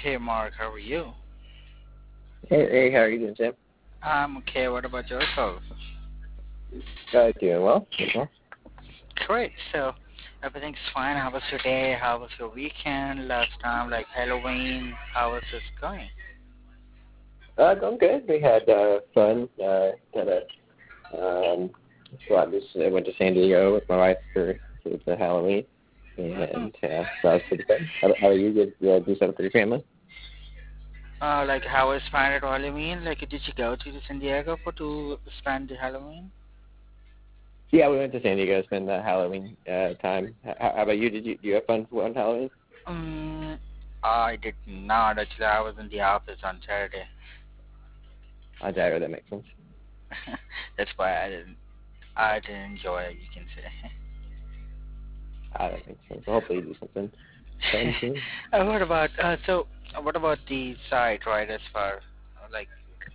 Hey Mark, how are you? Hey, how are you doing, Sam? I'm okay. What about yourself? Doing well. Doing well. Great. So everything's fine. How was your day? How was your weekend last time? Like Halloween? How was this going? Going good. We had fun. Had a I went to San Diego with my wife for the Halloween, Mm-hmm. and so that was pretty fun. How are you? Did you do something for your family? Like how was spent it Halloween? Like did you go to the San Diego for to spend the Halloween? Yeah, we went to San Diego to spend the Halloween time. How about you? Do you have fun on Halloween? Um, I did not actually. I was in the office on Saturday. That makes sense. That's why I didn't enjoy it. You can say. That makes sense. Well, hopefully you do something fun soon. What about the site, right? As far like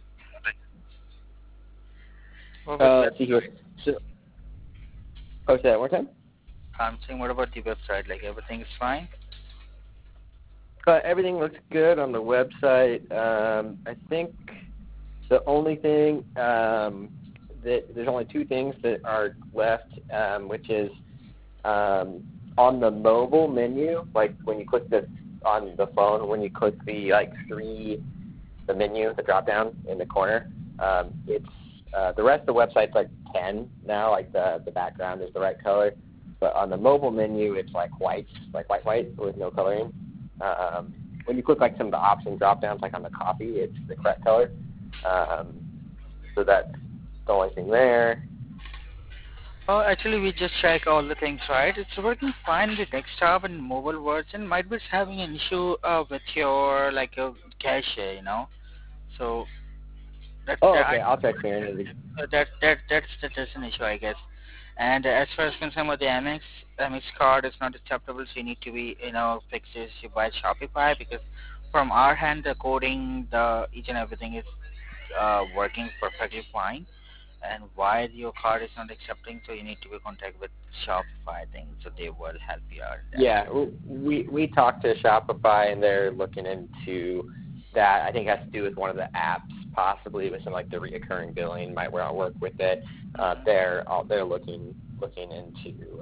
what was Let's see here. website? So, say that one more time. I'm saying, what about the website? Like everything is fine? Everything looks good on the website. I think the only thing that there's only two things that are left, which is on the mobile menu, like when you click on the phone, when you click the menu, the drop down in the corner, it's the rest of the website's like 10 now, like the background is the right color, but on the mobile menu it's like white, white with no coloring. When you click like some of the option drop downs, like on the coffee, it's the correct color. So that's the only thing there. Oh, actually, we just check all the things, right? It's working fine. The desktop and mobile version might be having an issue with your like your cache. So that Oh, that okay. I'll check here. that's an issue, I guess. And as far as concerned with the MX card is not acceptable, so you need to be fix this by Shopify because from our hand the coding, the each and everything is working perfectly fine. And why your card is not accepting, so you need to be in contact with Shopify thing, so they will help you out in that. Yeah, we talked to Shopify and they're looking into that. I think it has to do with one of the apps, possibly with some like the reoccurring billing might work with it. They're looking into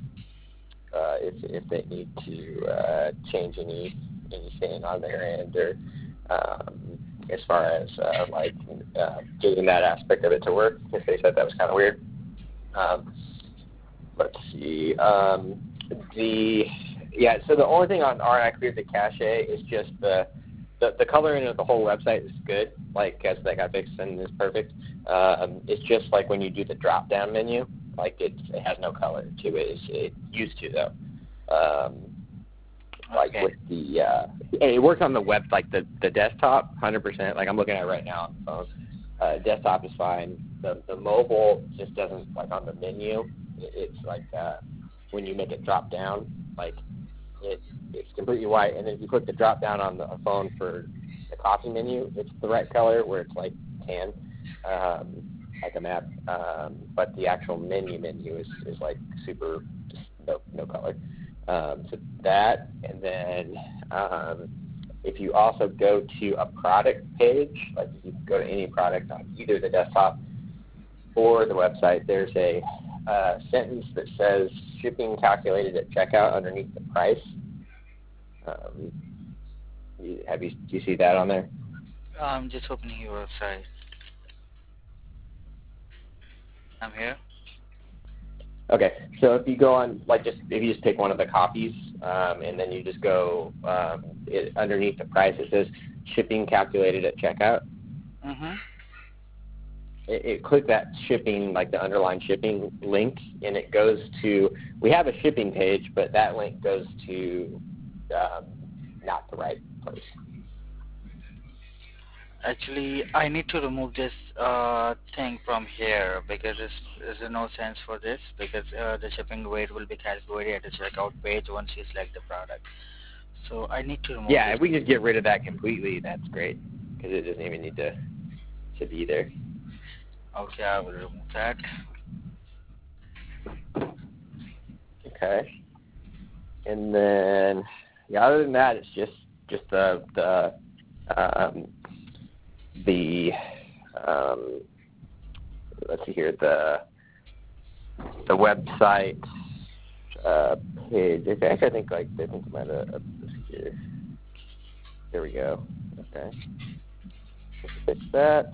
if they need to change anything on their end or as far as getting that aspect of it to work. Because they said that was kind of weird. Um, let's see. So the only thing on our I cleared the cache is just the coloring of the whole website is good, like as that got fixed and is perfect. It's just like when you do the drop down menu, like it has no color to it. It used to though. Like Okay. with it works on the web, like the desktop, 100%. Like I'm looking at it right now on the phone. Desktop is fine. The mobile just doesn't, like on the menu. It's like when you make it drop down, like it's completely white. And then if you click the drop down on the phone for the coffee menu, it's the right color where it's like tan, like a map. But the actual menu is like super just no color. So that, and then if you also go to a product page, like if you go to any product on either the desktop or the website, there's a sentence that says shipping calculated at checkout underneath the price. Do you see that on there? I'm just opening your website. I'm here. Okay, so if you go on, if you just pick one of the copies, and then you just go underneath the price, it says shipping calculated at checkout. Mhm. It click that shipping, like the underlying shipping link, and it goes to, we have a shipping page, but that link goes to not the right place. Actually, I need to remove this thing from here because there's no sense for this because the shipping rate will be calculated at the checkout page once you select the product. So I need to remove Yeah, this. if we just get rid of that completely, that's great, because it doesn't even need to be there. Okay, I will remove that. Okay. And then, yeah, other than that, it's just um, the let's see here, the website page. Actually, I think I might have up this here. There we go. Okay, let's fix that.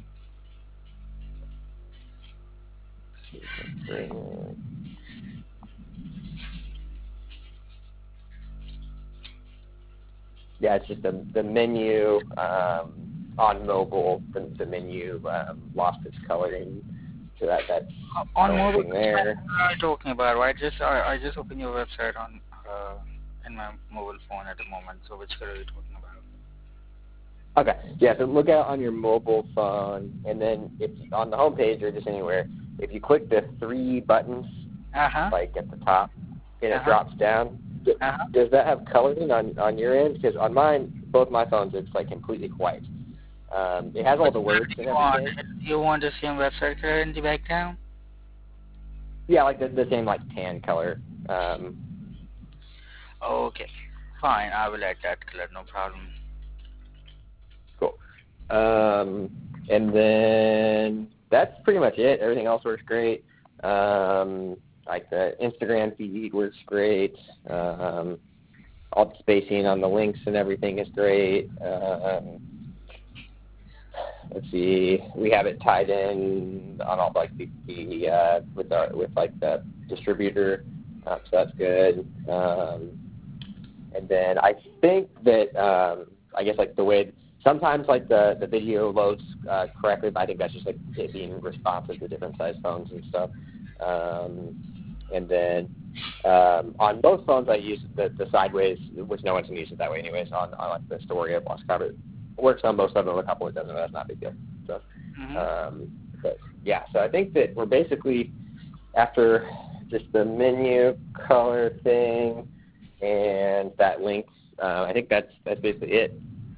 Yeah, it's just the menu on mobile. The menu lost its coloring, so that's the On only mobile, thing which there. menu are you talking about? Right, I just opened your website on in my mobile phone at the moment. So which color are you talking about? Okay, yeah. So look out on your mobile phone, and then if on the home page or just anywhere, if you click the three buttons Uh huh. like at the top, and Uh it huh. drops down. Uh huh. Does that have coloring on your end? Because on mine, both my phones, it's like completely white. It has all Which the color words do and you want? everything. You want the same website color in the background? Yeah, like the same like tan color. Um, Okay, fine. I will add that color. No problem. cool. And then that's pretty much it. Everything else works great. Like the Instagram feed works great. All the spacing on the links and everything is great. Let's see, we have it tied in on all like the with like the distributor, so that's good. And then I think that I guess like the way sometimes like the video loads correctly, but I think that's just like it being responsive to different size phones and stuff. Um, and then on most phones I use the sideways, which no one can use it that way anyways. On like the story of Lost Cover, it works on most of them. A couple it doesn't. That's not a big deal. So, Mhm. but yeah, so I think that we're basically after just the menu color thing and that link. I think that's basically it.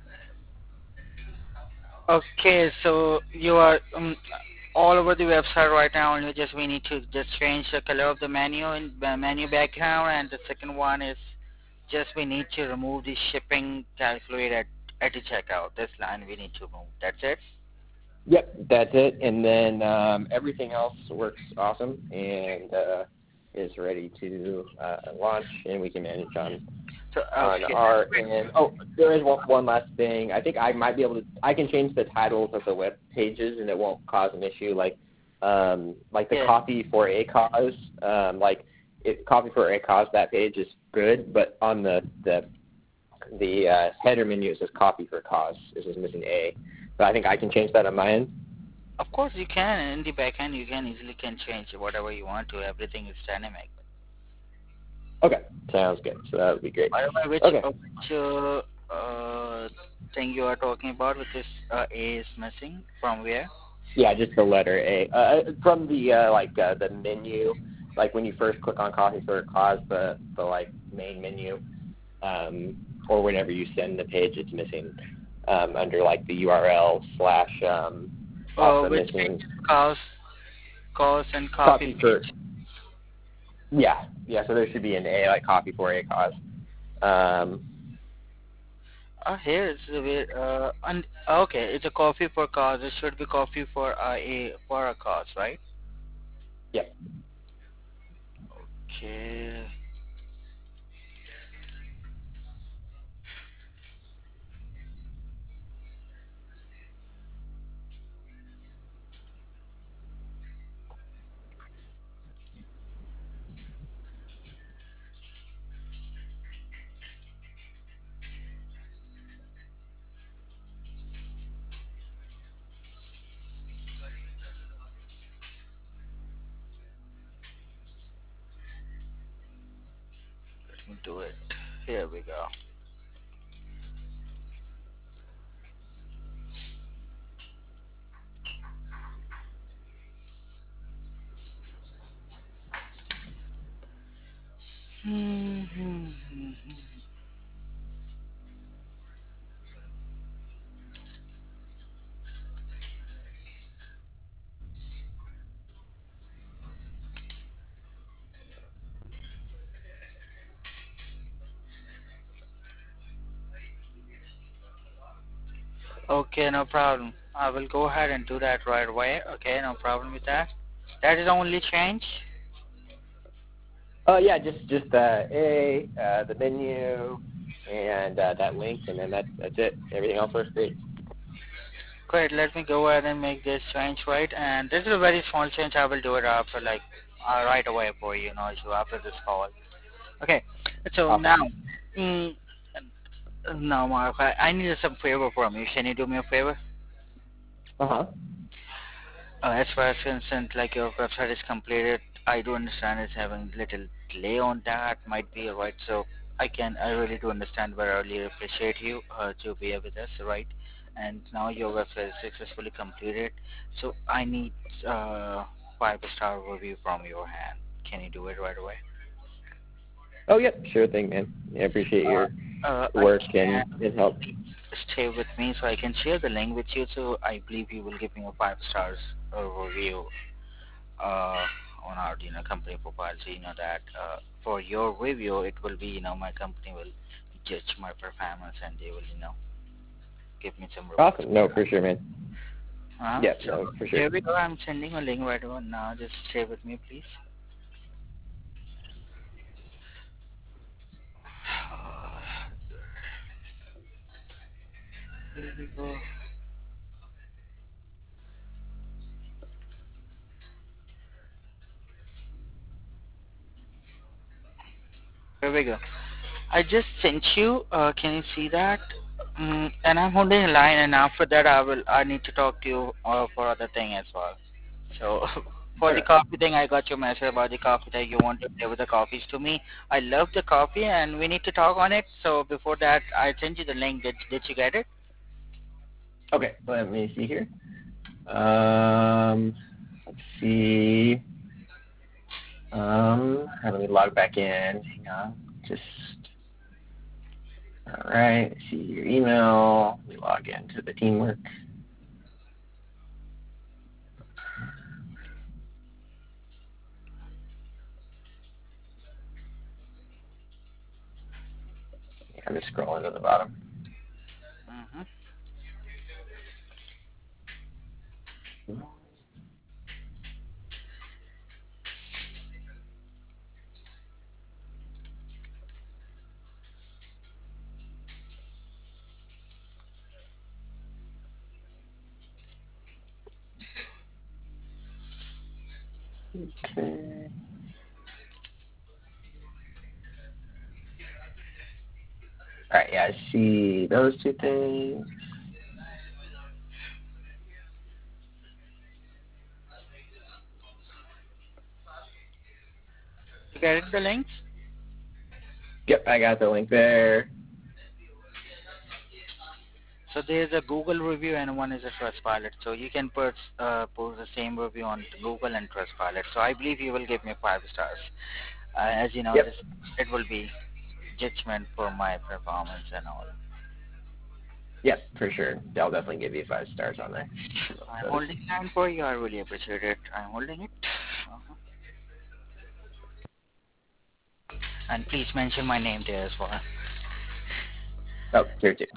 Okay, so you are all over the website right now, and we need to just change the color of the menu and menu background, and the second one is just we need to remove the shipping calculator at the checkout. This line we need to remove. That's it. Yep, that's it. And then everything else works awesome and is ready to launch, and we can manage So on okay, our end. Oh, there is one last thing. I think I might be able to. I can change the titles of the web pages, and it won't cause an issue. Like the yeah. coffee for a cause. Coffee for a cause. That page is good, but on the header menu it says coffee for cause. This is missing a. But I think I can change that on my end. Of course you can. In the backend you can easily can change whatever you want to. Everything is dynamic. Okay, sounds good. So that would be great. By the way, Okay. thing you are talking about, which is A is missing from where? Yeah, just the letter A. From the menu, like when you first click on Coffee for a Cause, the like main menu, or whenever you send the page, it's missing under like the URL slash also Which missing page? Cause, cause and copy Coffee for. page. Yeah. So there should be an A like Coffee for a Cause. Um, Here it's okay. It's a coffee for cause. It should be coffee for a cause, right? yeah. Okay. Let me do it. Here we go. Okay, no problem. I will go ahead and do that right away. Okay, no problem with that. That is the only change. Oh yeah, just the menu and that link, and then that's it. Everything else works great. Great, let me go ahead and make this change, right? And this is a very small change. I will do it after, like, right away for you, know, so after this call. Okay, so Awesome. mm, now, Mark, I need some favor from you. Can you do me a favor? Uh huh. As far as concerned, like your website is completed, I do understand it's having little delay on that. Might be right. So I really do understand, but I really appreciate you to be here with us, right? And now your website is successfully completed. So I need uh, 5-star review from your hand. Can you do it right away? Oh yep, sure thing, man. Yeah, I appreciate your I work can and help. stay with me so I can share the link with you. So I believe you will give me a 5 stars review uh, on our company profile, so you know that for your review it will be, my company will judge my performance and they will give me some rewards. Awesome. No, for sure, man. Yeah, So no, for sure. here we go. I'm sending a link right over now. Just stay with me, please. Here we go. Here we go. I just sent you. Can you see that? And I'm holding a line, and after that, I need to talk to you for other thing as well. So for the Okay. coffee thing, I got your message about the coffee that you want to deliver the coffees to me. I love the coffee, and we need to talk on it. So before that, I sent you the link. Did you get it? Okay. Let me see here. Let's see. Let me log back in. Hang on. Just all right. See your email. We log into the teamwork. Yeah, I'm just scrolling to the bottom. Mm-hmm. Okay. All right. Yeah, I see those two things. You get it, the links? Yep, I got the link there. So there's a Google review and one is a Trustpilot. So you can post the same review on Google and Trustpilot. So I believe you will give me 5 stars. As you know, Yep. this it will be judgment for my performance and all. Yep, for sure. I'll definitely give you 5 stars on there. I'm Those. holding line for you. I really appreciate it. I'm holding it. And please mention my name there as well. Oh, here too.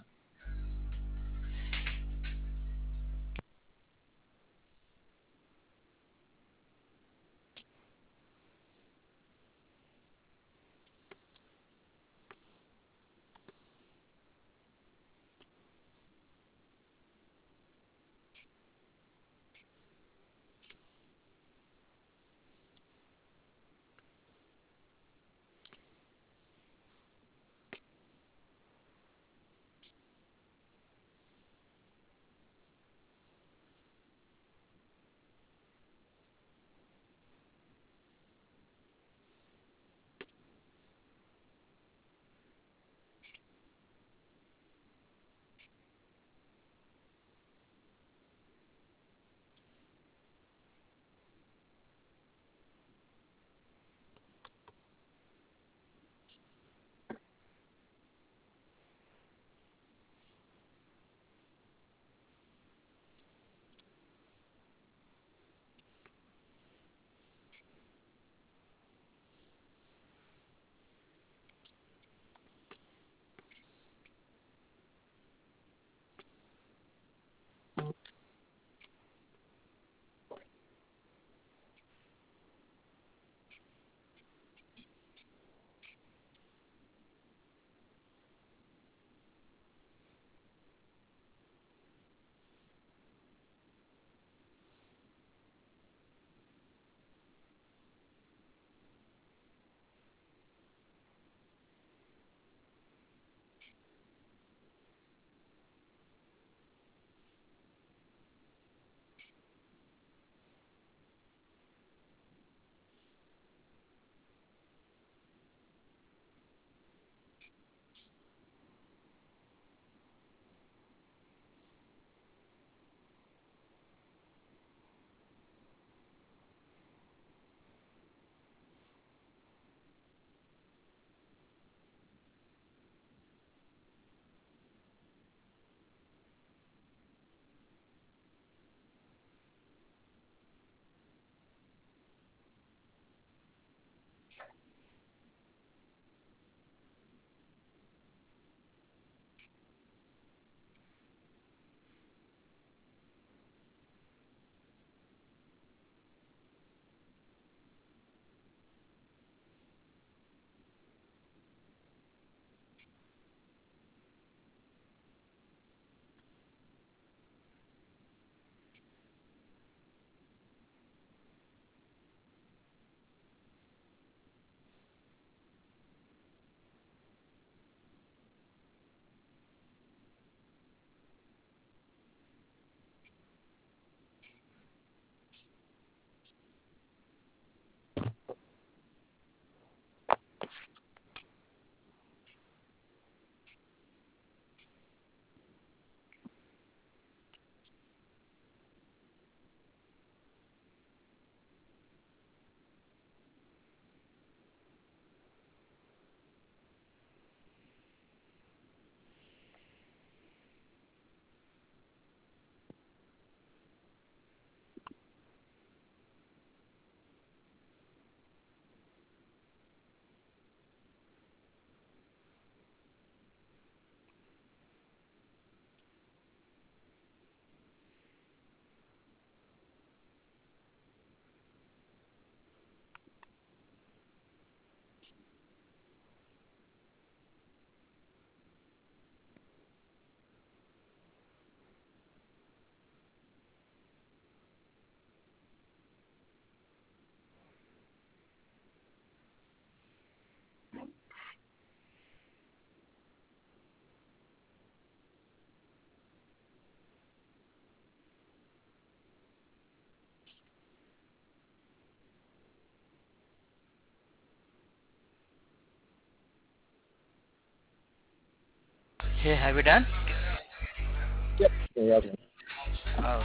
Okay, have you done? Yep. Yeah. Oh,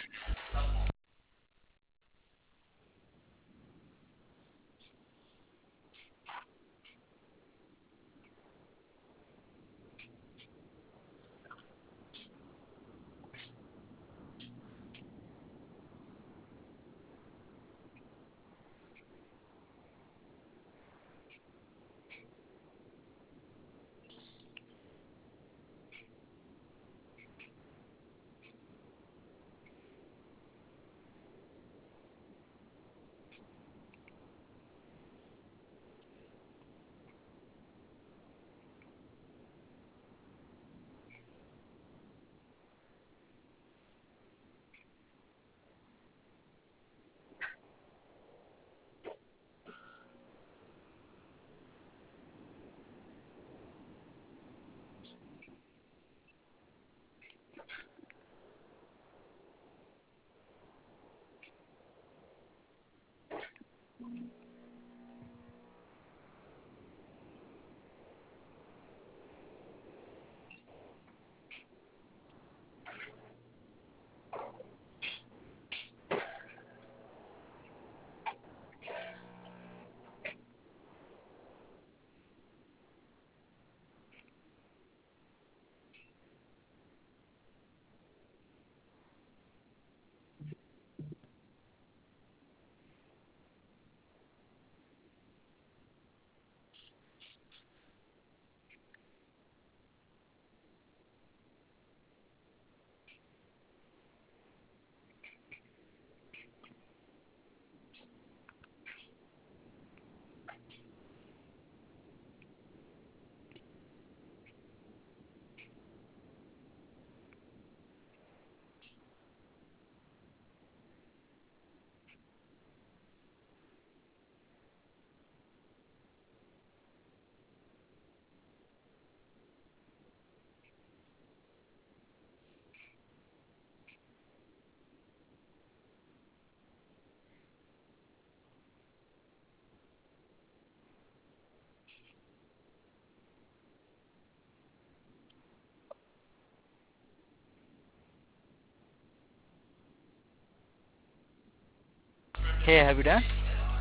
hey, have you done?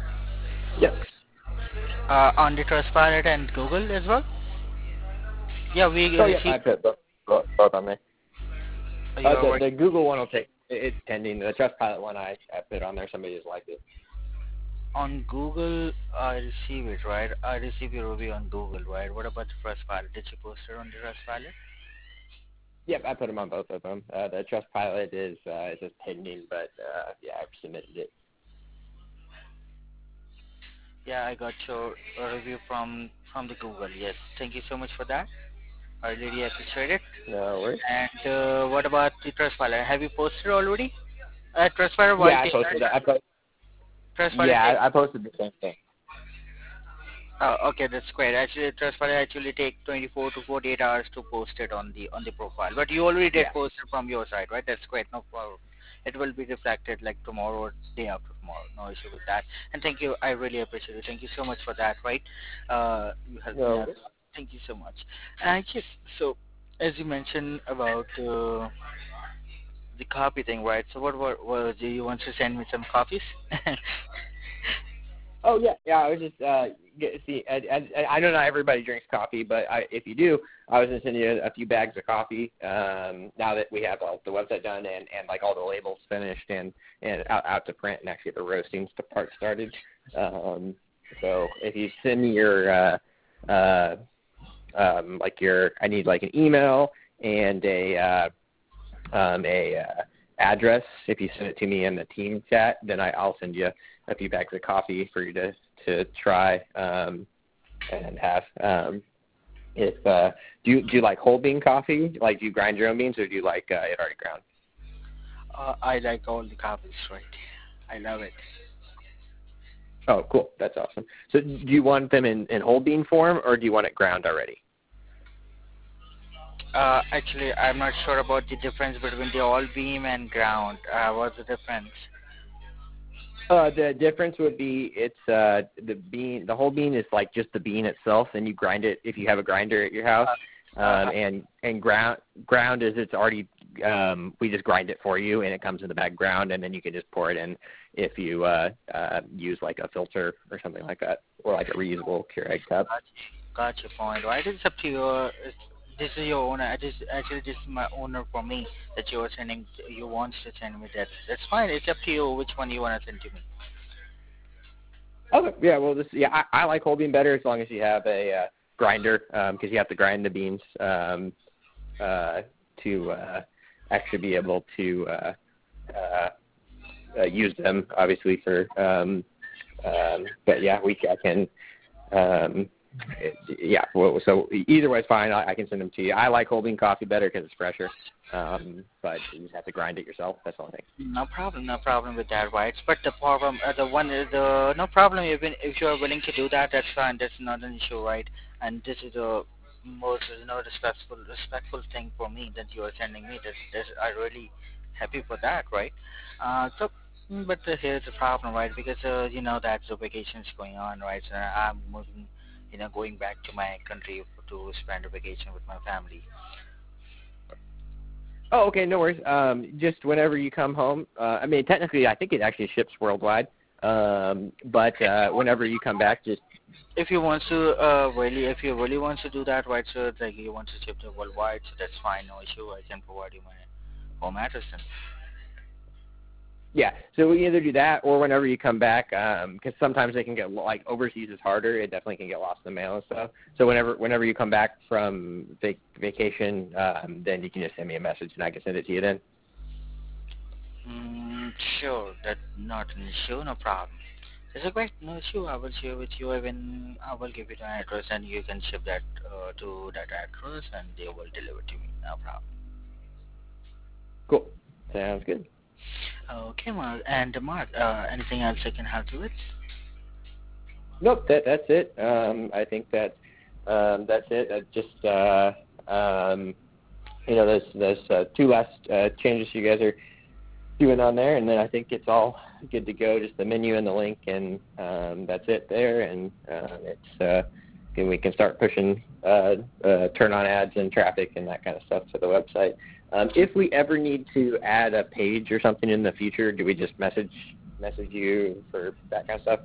Yep. On the Trustpilot and Google as well? Yeah, we Oh, yep. received. I put both on there. You're working. The Google one will take. It's pending. The Trustpilot one I put on there. Somebody just liked it. On Google, I receive it, right? I receive your review on Google, right? What about the Trustpilot? Did you post it on the Trustpilot? Yep, I put them on both of them. The Trustpilot is just pending, but yeah, I've submitted it. Yeah, I got your review from the Google. Yes, thank you so much for that. I really appreciate it. No worries. And what about the Trustpilot? Have you posted already? Trustpilot will Yeah, I take posted it. Trustpilot Yeah, take. I posted the same thing. Oh, okay, that's great. Actually, Trustpilot actually take 24 to 48 hours to post it on the profile. But you already did Yeah. post it from your side, right? That's great. No problem. It will be reflected like tomorrow or day after tomorrow. No issue with that. And thank you. I really appreciate it. Thank you so much for that, right? You helped me No. out. Thank you so much. And just so as you mentioned about the copy thing, right? So what do you want to send me some copies? Oh yeah, yeah. I was just see. I know not everybody drinks coffee, but if you do, I was gonna send you a few bags of coffee. Now that we have the website done and like all the labels finished and out to print and actually the roasting part started. So if you send me your like your, I need like an email and a address. If you send it to me in the team chat, then I'll send you a few bags of coffee for you to try and have. If do you like whole bean coffee? Like, do you grind your own beans, or do you like it already ground? I like all the copies, right? I love it. Oh, cool. That's awesome. So do you want them in whole bean form, or do you want it ground already? Actually, I'm not sure about the difference between the all beam and ground. What's the difference? The difference would be it's the bean. The whole bean is like just the bean itself, and you grind it if you have a grinder at your house. Uh-huh. And ground is it's already we just grind it for you, and it comes in the bag ground, and then you can just pour it in if you use like a filter or something like that, or like a reusable Keurig cup. Got your point, right? It's up to your. This is your owner. Actually, this is my owner for me that you are sending. You want to send me that. That's fine. It's up to you which one you want to send to me. Okay, yeah, well, I like whole bean better as long as you have a grinder, because you have to grind the beans to actually be able to use them, obviously for. But yeah, I can. Yeah, well, so either way is fine. I can send them to you. I like whole bean coffee better because it's fresher, but you just have to grind it yourself. That's the only thing. No problem with that, right? But the problem, the no problem. Even if you are willing to do that, that's fine. That's not an issue, right? And this is the most, respectful thing for me that you are sending me. That's I really happy for that, right? So, but here's the problem, right? Because you know that the vacation's going on, right? So I'm moving, going back to my country to spend a vacation with my family. Oh, okay, no worries. Just whenever you come home. I mean, technically, I think it actually ships worldwide. But whenever you come back, just If you want to if you really want to do that, right? So like you want to ship the worldwide, so that's fine, no issue. I can provide you my home address. And yeah. So we either do that or whenever you come back, because sometimes they can get like overseas is harder. It definitely can get lost in the mail and stuff. So whenever you come back from vacation, then you can just send me a message and I can send it to you then. sure, that's not an issue, no problem. It's a great, no issue. I will share with you. Even I will give you the address, and you can ship that to that address, and they will deliver to me. No problem. Cool. Sounds good. Okay, Mark. And Mark, anything else I can help you with? Nope, that's it. I think that's it. Just those two last changes you guys are doing on there, and then I think it's all good to go. Just the menu and the link, and that's it there. And we can start pushing turn on ads and traffic and that kind of stuff to the website. If we ever need to add a page or something in the future, do we just message you for that kind of stuff?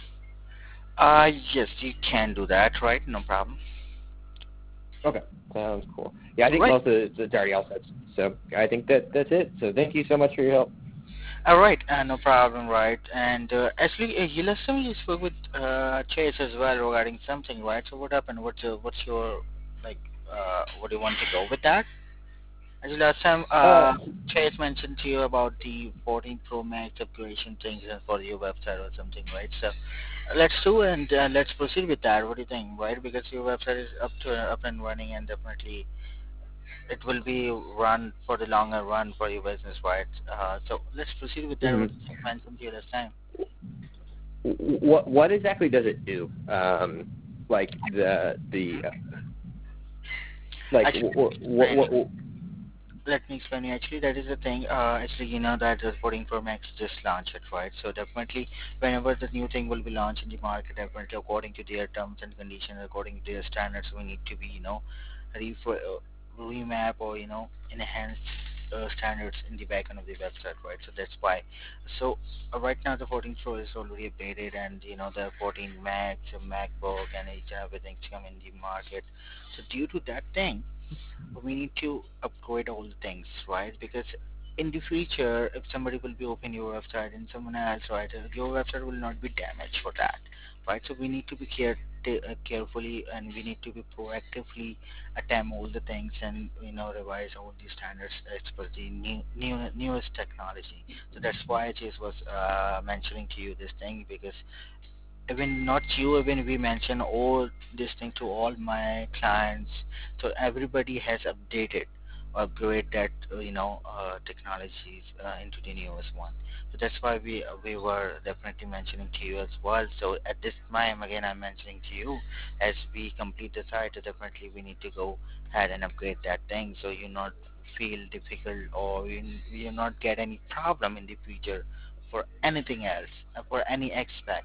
Yes, you can do that, right? No problem. Okay, sounds cool. Yeah, I think Right. most of it's already all set. So I think that's it. So thank you so much for your help. All right, no problem, right? And actually, you last time you spoke with Chase as well regarding something, right? So what happened? What's your like? What do you want to go with that? Actually, last time Uh, Chase mentioned to you about the 14 Pro Max upgradation things for your website or something, right? So let's do and let's proceed with that. What do you think, right? Because your website is up and running, and definitely it will be run for the longer run for your business, right? So let's proceed with that. What mhm. you mentioned to you last time. What exactly does it do? Like like Actually, let me explain you. Actually, that is the thing. Actually, you know that the 14 Pro Max just launched it, right? So definitely, whenever the new thing will be launched in the market, definitely according to their terms and conditions, according to their standards, we need to be, remap or enhance standards in the backend of the website, right? So that's why. So right now the 14 Pro is already updated, and the 14 Max, MacBook, and each and everything's come in the market. So due to that thing, we need to upgrade all the things, right? Because in the future, if somebody will be opening your website and someone else, right, your website will not be damaged for that, right? So we need to be carefully, and we need to be proactively attempt all the things, and revise all the standards as per the newest technology. So that's why I just was mentioning to you this thing, because even not you, even we mention all this thing to all my clients, so everybody has updated or upgraded that technologies into the newest one. So that's why we were definitely mentioning to you as well. So at this time, again, I'm mentioning to you, as we complete the site, definitely we need to go ahead and upgrade that thing, so you not feel difficult, or you not get any problem in the future for anything else, for any aspect.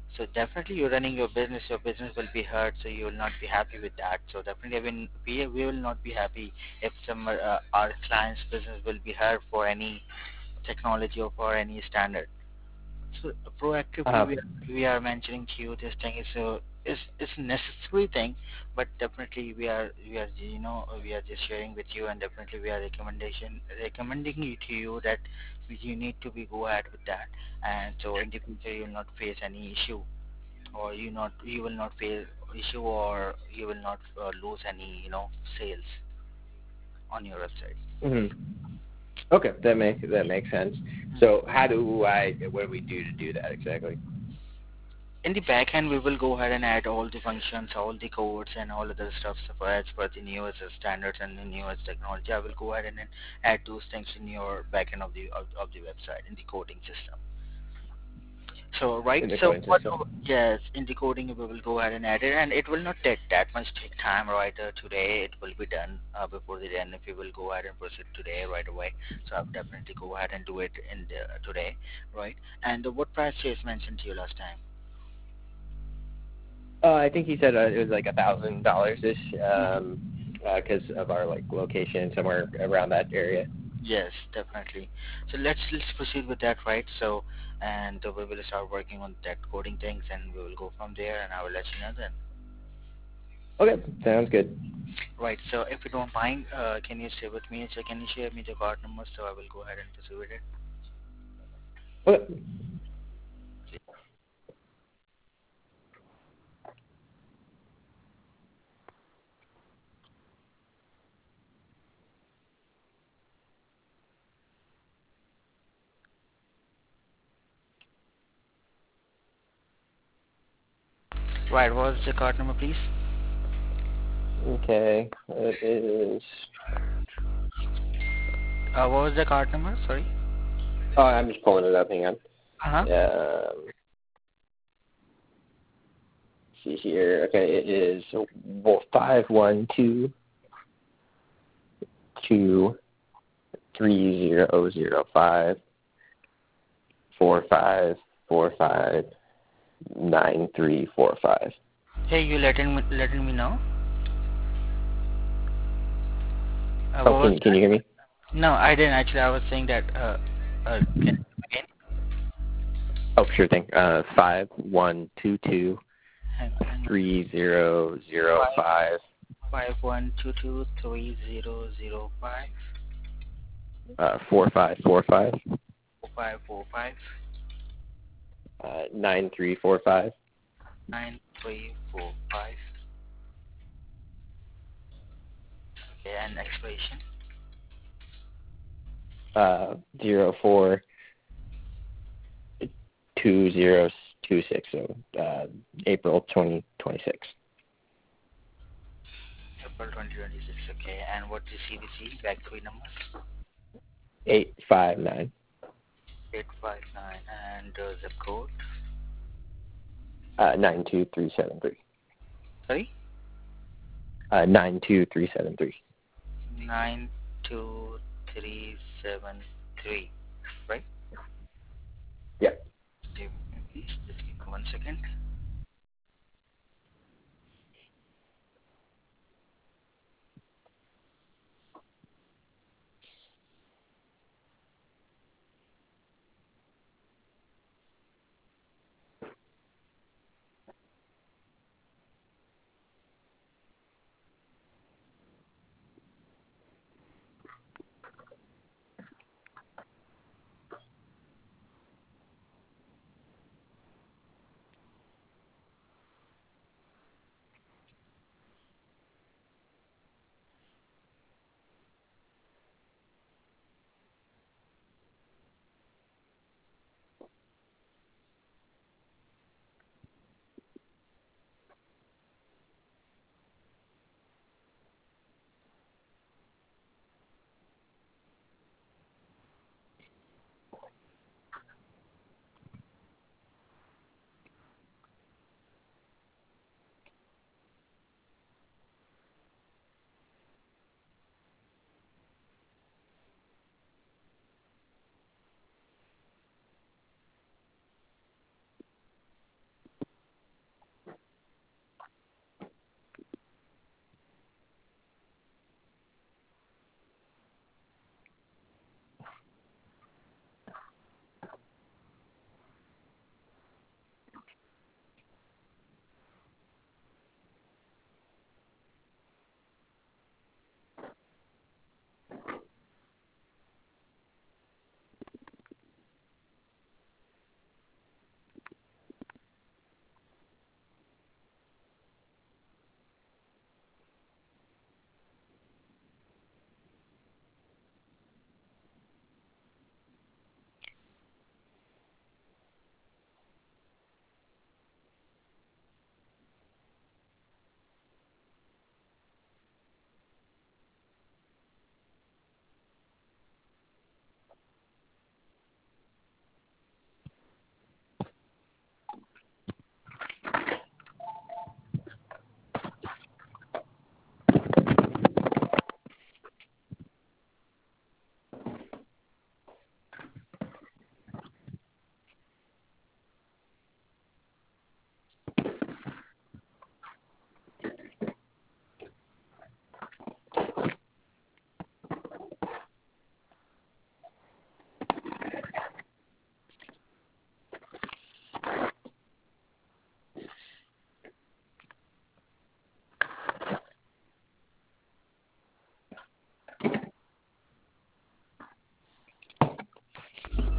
So definitely you're running your business will be hurt, so you will not be happy with that. So definitely, I mean, we will not be happy if our client's business will be hurt for any technology or for any standard. So proactively, Uh, we are mentioning to you this thing is a necessary thing, but definitely we are just sharing with you, and definitely we are recommending it to you that you need to be go ahead with that, and so in the future you will not face any issue, or you will not face issue, or you will not lose any sales on your website. mhm. Okay, that makes sense. So what do we do to do that exactly? In the back end, we will go ahead and add all the functions, all the codes, and all other stuff as per the newest standards and the newest technology. I will go ahead and then add those things in your back end of the website in the coding system. So right, In the so coding what? system? Yes, in the coding we will go ahead and add it, and it will not take that much take time. Right, today it will be done before the end. If we will go ahead and proceed today right away, so I'll definitely go ahead and do it today, right? And what price is mentioned to you last time? I think he said it was like $1,000 ish, because of our like location somewhere around that area. Yes, definitely. So let's proceed with that, right? So, and we will start working on that coding things, and we will go from there, and I will let you know then. Okay, sounds good. Right. So, if you don't mind, can you stay with me? So, can you share me the card number? So, I will go ahead and proceed with it. Okay. Right. What was the card number, please? Okay. It is. What was the card number? Sorry. Oh, I'm just pulling it up. Hang on. Uh huh. See here. Okay, it is 512-23005-4545-9345. Hey, you letting me know. Oh, What can was you can that? you hear me? No, I didn't actually. I was saying that. Again. Oh, sure thing. 5122 Hang on. 3005 512230005 4545 4545 9345 9345. Okay, and expiration 04 2026, so April 2026. April 2026. Okay, and what is CVC? Back three numbers. 859. 859, and zip code. 92373. Sorry, 92373. 92373. Right. Yep. Just give me 1 second.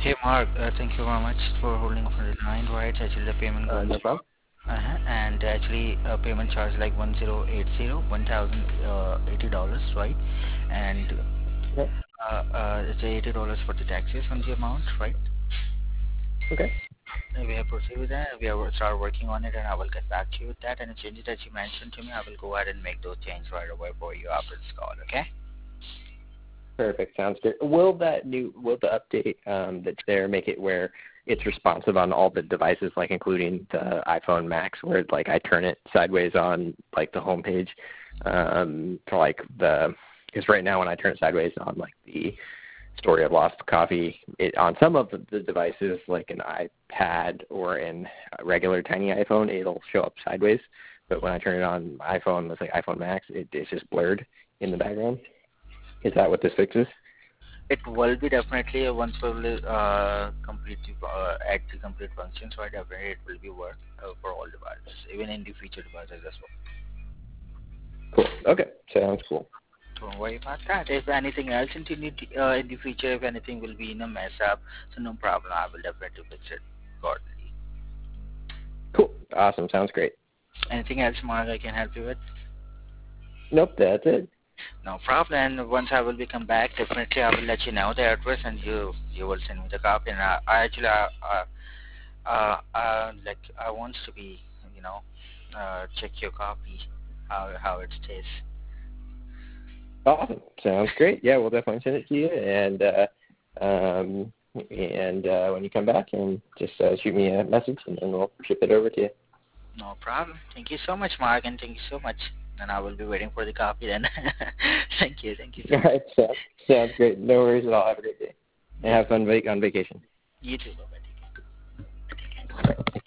Okay, Mark, thank you very much for holding up on the line, right? Actually, the payment goes No problem. and actually payment charge like 1080 $1,080, right? And Okay. it's $80 for the taxes on the amount, right? Okay. We have proceeded with that. We have start working on it, and I will get back to you with that. And the changes that you mentioned to me, I will go ahead and make those changes right away for you after this call. Okay? Perfect. Sounds good. Will the update that's there make it where it's responsive on all the devices, like including the iPhone Max, where like I turn it sideways on like the home page, for like because right now when I turn it sideways on like the story of lost coffee, it on some of the devices like an iPad or an regular tiny iPhone, it'll show up sideways. But when I turn it on iPhone, let's say iPhone Max, it's just blurred in the background. Is that what this fixes? It will be definitely once we will complete add the complete functions, right? Definitely it will be work for all devices, even in the future devices as well. Cool. Okay. Sounds cool. Don't worry about that. If anything else in the future, if anything will be in a mess up, so no problem. I will definitely fix it accordingly. Cool. Awesome. Sounds great. Anything else, Mark, I can help you with? Nope. That's it. No problem. And once I will become back, definitely I will let you know the address, and you will send me the copy. And I actually like I want to be check your copy how it stays. Awesome. Sounds great. Yeah, we'll definitely send it to you, and when you come back, and just shoot me a message, and then we'll ship it over to you. No problem. Thank you so much, Mark, and thank you so much. And I will be waiting for the copy then. Thank you. Thank you so All much. right. Sounds great. No worries at all. Have a great day, and have fun on vacation. You too. Bye-bye. Take care. Bye.